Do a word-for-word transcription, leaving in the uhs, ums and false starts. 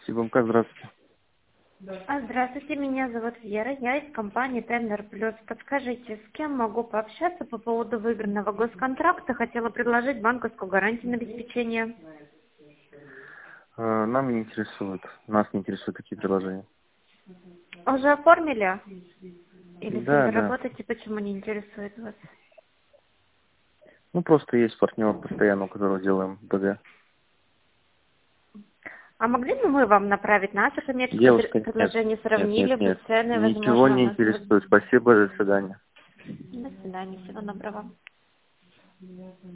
Сибумка, здравствуйте. А, Здравствуйте, меня зовут Вера, я из компании Тендер Плюс. Подскажите, с кем могу пообщаться по поводу выигранного госконтракта? Хотела предложить банковскую гарантию на обеспечение. Э, Нам не интересует, нас не интересуют такие предложения. Уже оформили? Или с ним Да, да. работаете, почему не интересует вас? Ну, просто есть партнер постоянно, у которого делаем БГ. А могли бы мы вам направить наше коммерческое пред- Девушка, нет, предложение, нет, сравнили нет, бы нет. цены, Ничего возможно, у не нас... вот- интересует. Спасибо, до свидания. До свидания, всего доброго.